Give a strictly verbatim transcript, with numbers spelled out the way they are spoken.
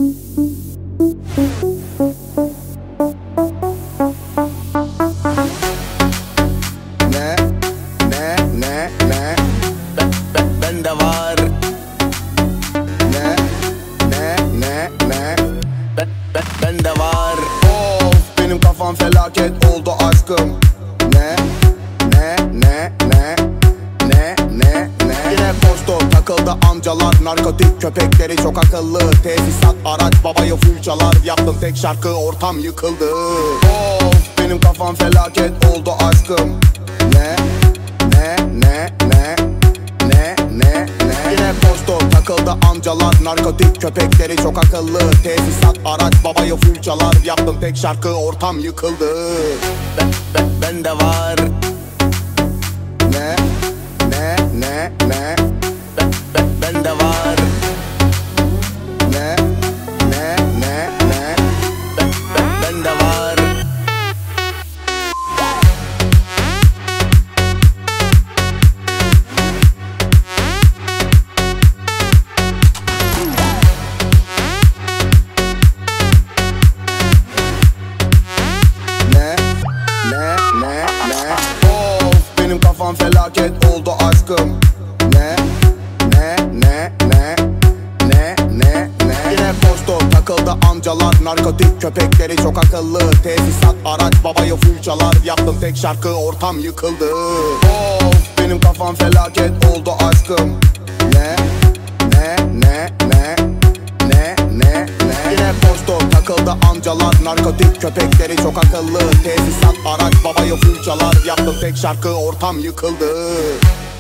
Ne, ne, ne, ne? Ben, ben, ben de var. Ne, ne, ne, ne? Ben, ben, ben de var. Of, benim kafam felaket oldu aşkım. Ne, ne, ne, ne? Ne, ne, ne? Yine koştu takıldı amcalar, narkotik köpekleri çok akıllı. Tesisat araç babaya full çalar, yaptım tek şarkı ortam yıkıldı. Of, benim kafam felaket oldu aşkım. Ne, ne, ne, ne? Ne, ne, ne? Yine koştu takıldı amcalar, narkotik köpekleri çok akıllı. Tesisat araç babaya full çalar, yaptım tek şarkı ortam yıkıldı. Ben, ben, ben de var. Ne, ne, ne, ne? Ben, ben, ben de var. Ne, ne, ne, ne? Ben, ben, ben de var. Ne, ne, ne, ne? Of, benim kafam felaket oldu aşkım. Ne, ne, ne, ne? Ne, ne, ne? Yine koştu takıldı amcalar, narkotik köpekleri çok akıllı. Tesisat araç babaya full çalar, yaptım tek şarkı ortam yıkıldı. Of, benim kafam felaket oldu aşkım. Ne, ne, ne, ne? Ne, ne, ne? Yine koştu takıldı amcalar, narkotik köpekleri çok akıllı. Tesisat araç babaya full çalar, yaptım tek şarkı ortam yıkıldı.